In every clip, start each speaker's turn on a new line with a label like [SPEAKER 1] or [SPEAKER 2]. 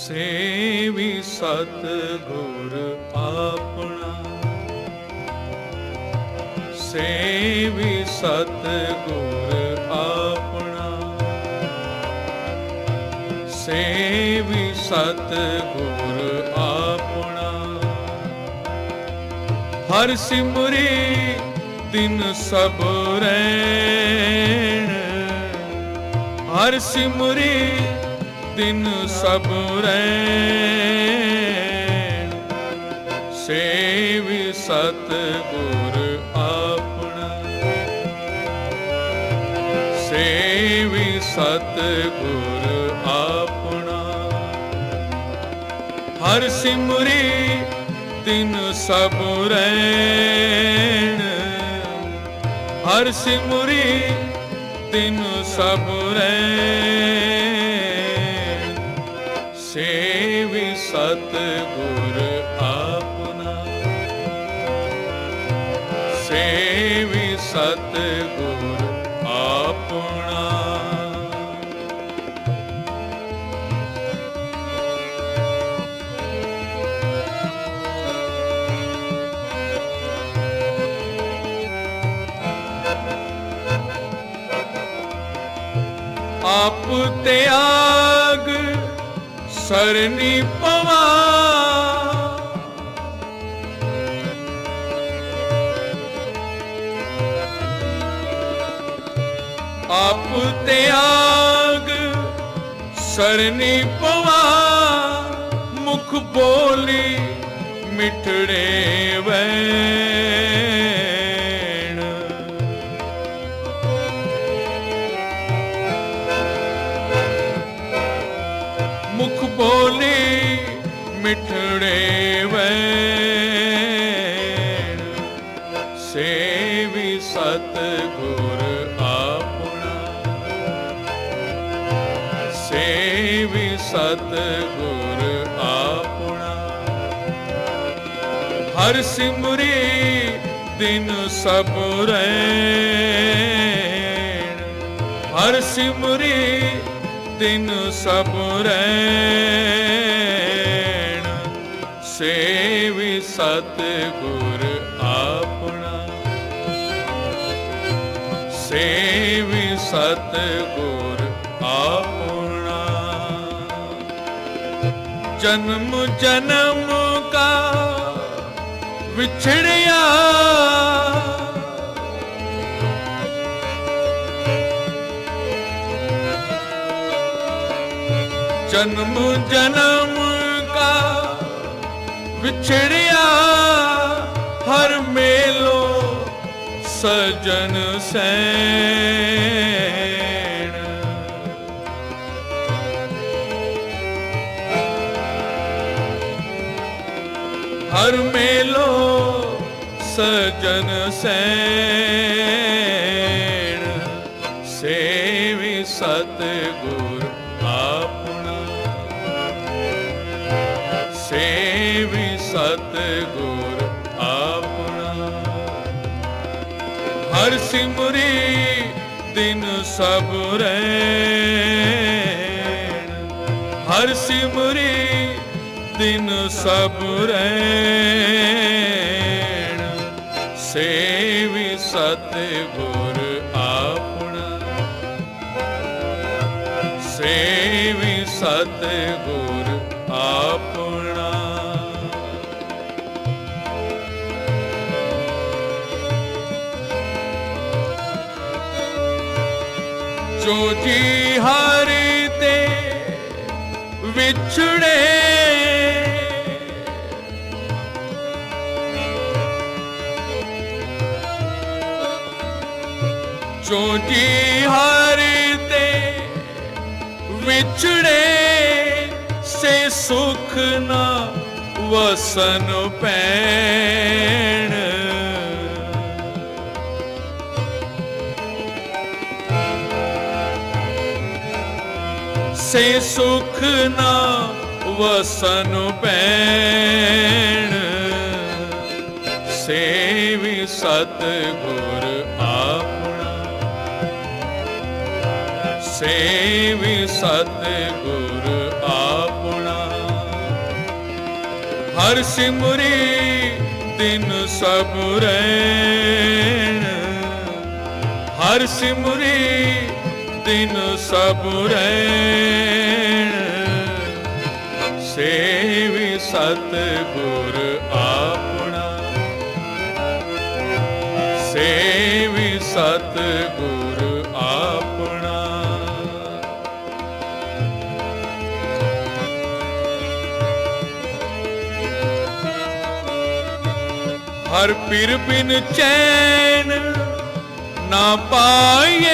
[SPEAKER 1] सेवी सतगुर आपना, सेवी सतगुर आपना, सेवी सतगुर आपना। हर सिमरी दिन सब रैन, हर सिमरी दिन सब रैन। सेवी सतगुर आपना, सेवी सतगुर आपना। हर सिमरी दिन सब रैन, हर सिमरी दिन सब रैन। सेवी सतगुर आपना, सेवी सतगुर आपना। आप त्याग सरनी पवा, आप त्याग सरनी पवा। मुख बोली मिठड़े वैन, मुख बोली मिठड़े वैन। सेवी सतगुर आपना, सेवी सतगुर आपना। हर सिमरी दिन सब रैन, हर सिमरी दिन सब रैन। सेवी सतगुर आपना, सेवी सतगुर आपना। जन्म जन्म का विछड़िया, जन्म जन्म का विछड़िया। हर मेलो सजन सैन, हर मेलो सजन सैन। सेवी सतगुर आपना, सेवी सतगुर आपना। हर सिमरी दिन सब रैन, हर सिमरी दिन सब रैन। सेवी सतगुर आपना, सेवी सतगुर आपना। जो जी हरि ते विछड़े, जो जी हरि ते विछड़े। से सुख न वसन पैण, से सुख न वसन पैण। सेवी सतगुर आपना, सेवी सतगुर आपना। हर सिमरी दिन सब रैन, हर सिमरी दिन सब रैन, सेवी सतगुर आपना, सेवी सतगुर आपना। हर पीर बिन चैन ना पाए,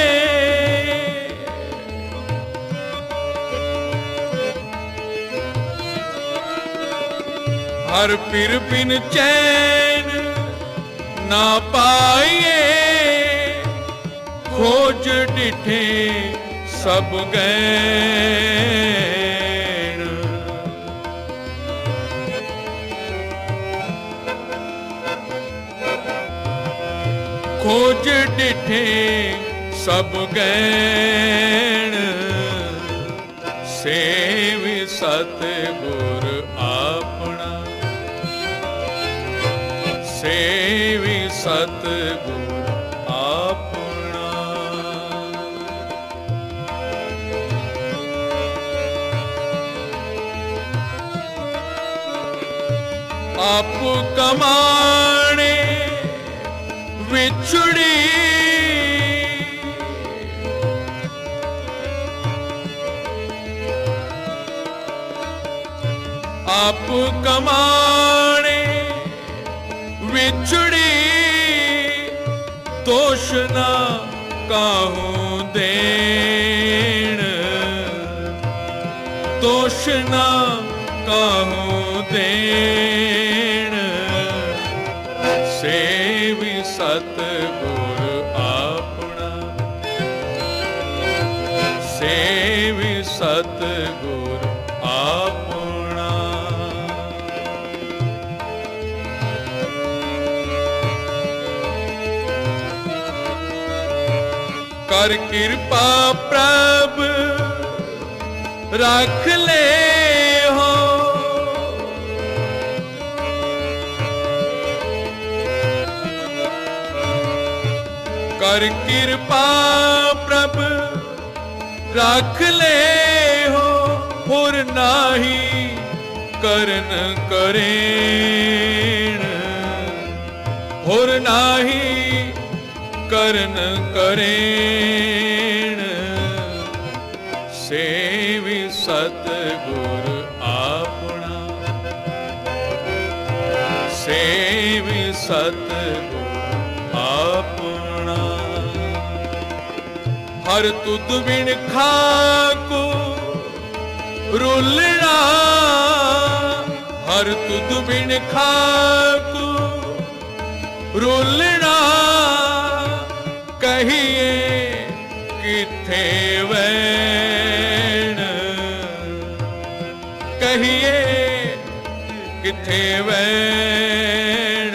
[SPEAKER 1] हर पीर बिन चैन ना पाए, खोज डिठे सब गैन, खोज डिठे सब गैन, सेवी सतगुर आपना, सेवी सतगुर आपना। आप कमाने विछड़ी, आप कमाने विछड़ी, दोष ना काहूं देन, दोष ना काहूं देन, सेवी सतगुर आपना, सेवी सतगुर आपना। कर कृपा प्रभ रख ले हो, कर कृपा प्रभ रख ले हो, होर नाही करन करेन, होर नाही करन करेन, सेवी सतगुर आपना, सेवी सतगुर आपना। हर तुद बिन खाको रुलना, हर तुद बिन खाको रुलना, कहिए किथे वैन, कहिए किथे वैन,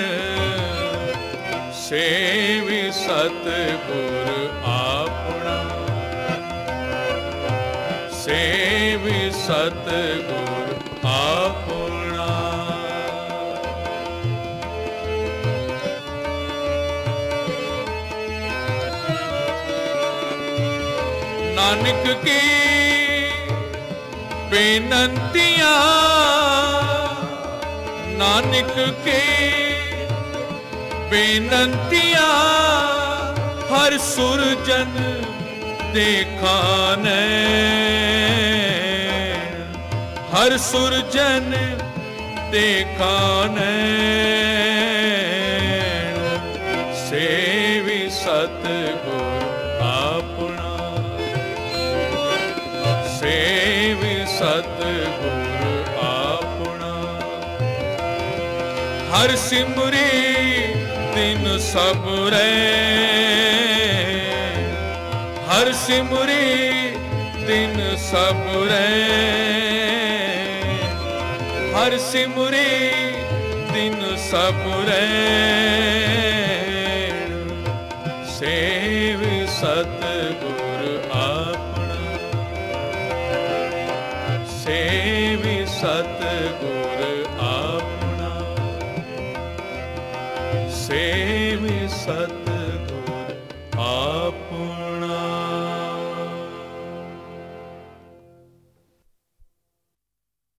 [SPEAKER 1] सेवी सतगुर आपना, सेवी सतगुर आपना। नानक की बेनंतियां, नानक की बेनंतियां, हर सुरजन देखा नैन, हर सुरजन देखा नैन, सेवी सतगुर आपना, सेवी सतगुर आपना। हर सिमरी दिन सब रैन, हर सिमरी दिन सब रैन, हर सिमरी दिन सब रैन, सेवी सतगुर आपना, सेवी सतगुर आपना। सत